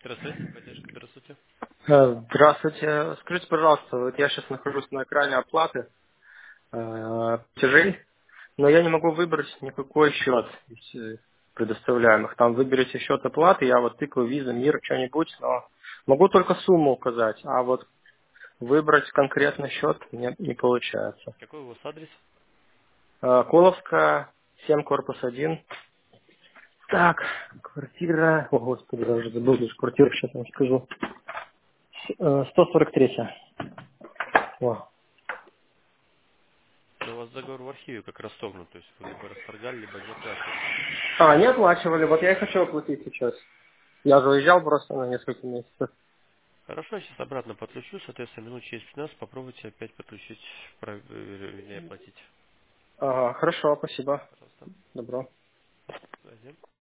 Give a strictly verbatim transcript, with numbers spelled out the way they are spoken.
Здравствуйте, поддержка, здравствуйте. Э, Здравствуйте. Скажите, пожалуйста, вот я сейчас нахожусь на экране оплаты э, платежей, но я не могу выбрать никакой счет из э, предоставляемых. Там выберите счет оплаты, я вот тыкаю виза, мир, что-нибудь, но могу только сумму указать, а вот выбрать конкретный счет не, не получается. Какой у вас адрес? Э, Коловская, семь, корпус один. Так, квартира, о господи, я уже забыл, даже квартиру сейчас вам скажу. С- э, сто сорок три. Во. Да у вас договор в архиве как расторгнут, то есть вы либо расторгали, либо не оплачивали. А, не оплачивали, вот я и хочу оплатить сейчас. Я же уезжал просто на несколько месяцев. Хорошо, я сейчас обратно подключу, соответственно, минут через пятнадцать попробуйте опять подключить, про- э, вернее, оплатить. Ага, хорошо, спасибо. Пожалуйста. Добро. Связи.